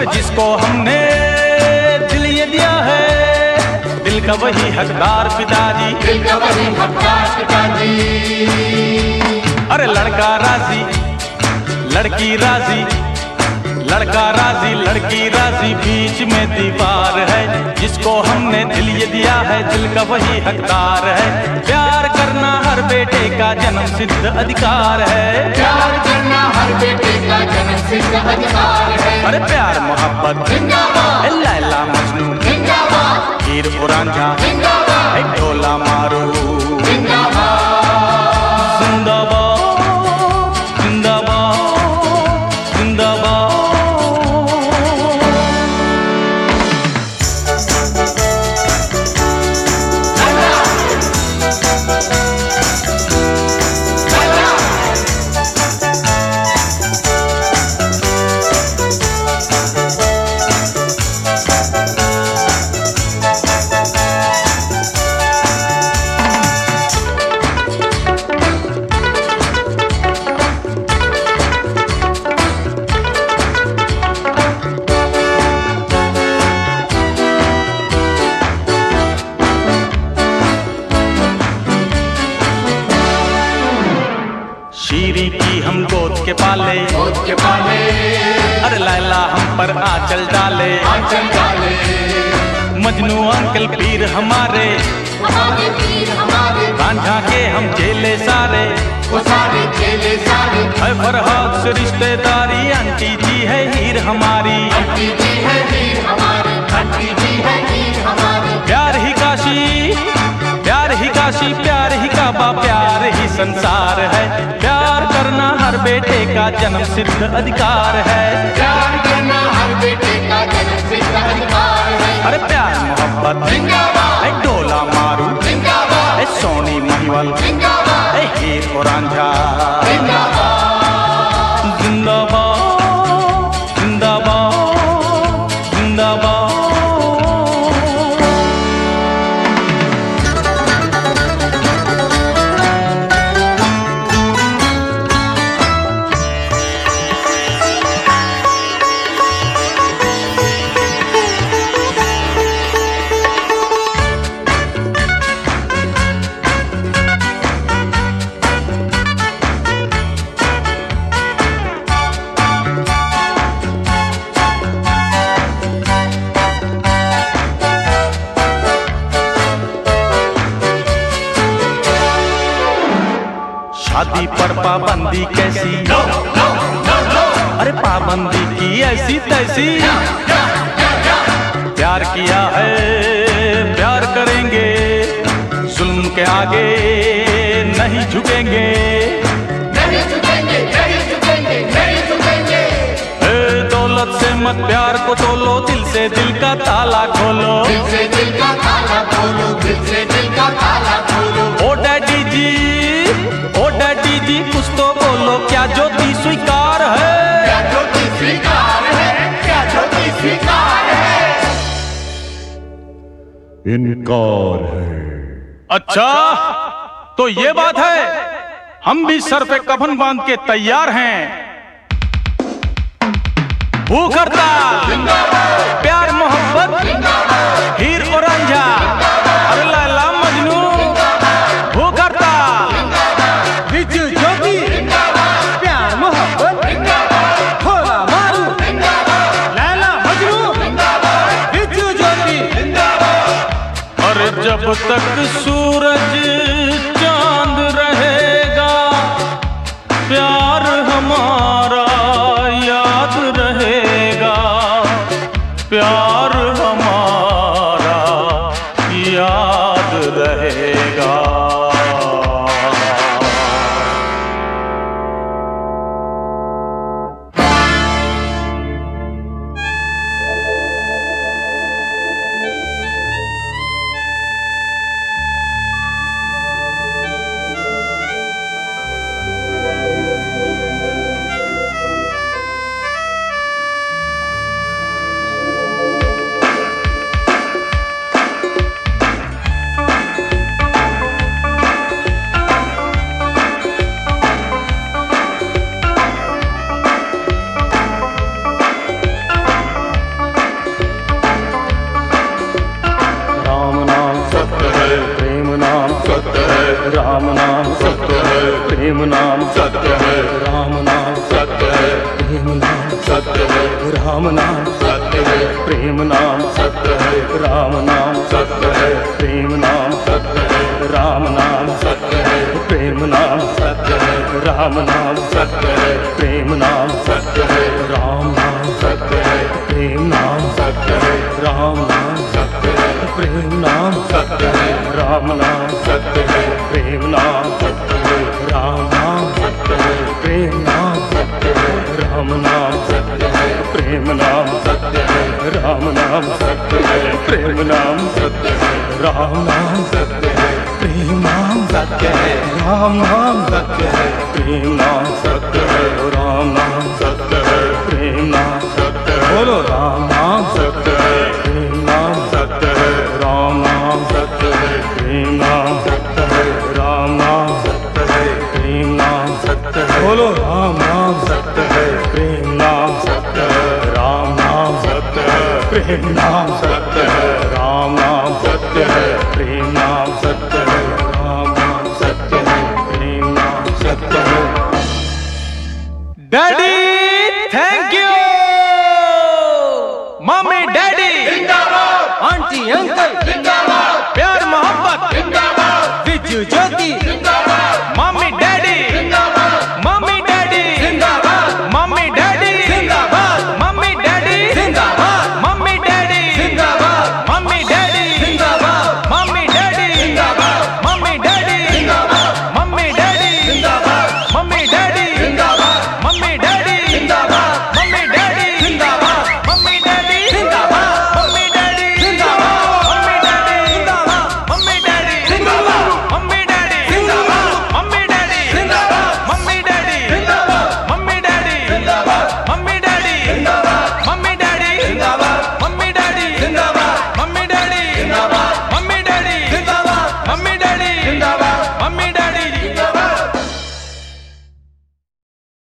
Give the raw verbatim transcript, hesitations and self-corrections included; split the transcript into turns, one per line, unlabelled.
जिसको हमने दिल ये दिया है, दिल का वही हकदार पिताजी,
दिल का वही हकदार पिताजी।
अरे लड़का राजी लड़की राजी, लड़का राजी लड़की राजी, बीच में दीवार है। जिसको हमने दिल ये दिया है, दिल का वही हकदार है। प्यार करना हर बेटे का जन्म सिद्ध अधिकार है।
प्यार करना हर बेटे का जन्म सिद्ध अधिकार है।
अरे प्यार मोहब्बत
जिंदाबाद,
लैला मजनू
जिंदाबाद,
हीर और रांझा,
जिंदाबाद,
ढोला मारू
जिंदाबाद,
जिंदाबाद जिंदाबाद जिंदाबाद। शीरी की हम गोद के पाले,
गोद के पाले,
अरे लैला हम पर आंचल डाले,
आंचल डाले।
मजनू अंकल पीर हमारे,
हमारे पीर हमारे,
रांझा के हम चेले सारे,
वो सारे चेले सारे।
है फरहाद से रिश्तेदारी, आंटी जी है हीर हमारी,
आंटी जी है हीर हमारी, आंटी जी है हीर हमारी।
प्यार ही काशी प्यार ही काशी, प्यार ही काबा, प्यार ही संसार है। प्यार करना हर बेटे का जन्म सिद्ध अधिकार है।
प्यार करना हर बेटे का जन्म सिद्ध अधिकार है।
अरे प्यार मोहब्बत
जिंदाबाद,
ए डोला मारू,
जिंदाबाद,
ए सोनी महिवाल,
जिंदाबाद,
ए हीर और रांझा,
जिंदाबाद,
जिंदाबाद जिंदाबाद जिंदाबाद। शादी पर पाबंदी कैसी,
नो नो नो नो,
अरे पाबंदी की ऐसी तैसी। प्यार किया है प्यार करेंगे, जुल्म के आगे नहीं झुकेंगे,
नहीं झुकेंगे, नहीं झुकेंगे, नहीं झुकेंगे।
ए दौलत से मत प्यार को तोलो, दिल से दिल का ताला खोलो,
दिल से दिल का ताला खोलो, दिल से दिल का ताला खोलो।
ओ डैडी जी ओ डैडी जी कुछ तो बोलो, क्या ज्योति स्वीकार है?
क्या ज्योति स्वीकार है? क्या ज्योति स्वीकार है?
इनकार है।
अच्छा तो ये बात है, हम भी सर पे कफन बांध के तैयार हैं। भूख हड़ताल, प्यार मोहब्बत, हीर और रांझा, अरे लैला मजनू, भूख हड़ताल,
बिजू ज्योति, प्यार मोहब्बत, ढोला मारू, लैला मजनू, बिजू ज्योति।
और जब तक सूरज चांद रहेगा, प्यार हमारा याद रहेगा, प्यार हमारा याद रहेगा।
सत्य है,
राम नाम
सत्य है,
प्रेम नाम
सत्य है,
राम नाम
सत्य है,
प्रेम नाम
सत्य है,
राम नाम
सत्य है,
प्रेम नाम
सत्य है,
राम नाम
सत्य है,
प्रेम नाम
सत्य है,
राम नाम
सत्य है,
प्रेम नाम
सत्य है,
राम नाम
सत्य है,
प्रेम नाम
सत्य है,
राम नाम
सत्य है,
प्रेम नाम
सत्य है,
राम नाम
सत्य है,
प्रेम नाम
सत्य है,
राम नाम
सत्य है,
प्रेम नाम
सत्य है,
राम नाम
सत्य है,
प्रेम नाम
सत्य है,
राम नाम
सत्य है,
प्रेम नाम
सत्य है,
राम नाम
सत्य है,
प्रेम नाम
सत्य है,
राम नाम
सत्य है,
प्रेम नाम
सत्य है,
राम नाम
सत्य है,
प्रेम नाम
सत्य है,
राम नाम
सत्य है,
प्रेम नाम
सत्य है,
बोलो राम नाम
सत्य है,
प्रेम नाम
सत्य है,
राम नाम
सत्य है,
प्रेम नाम
सत्य है,
राम नाम
सत्य है,
प्रेम नाम
सत्य है,
बोलो राम नाम
सत्य है,
प्रेम नाम
सत्य है,
राम नाम
सत्य है,
प्रेम नाम
सत्य है,
राम नाम
सत्य है,
प्रेम नाम
सत्य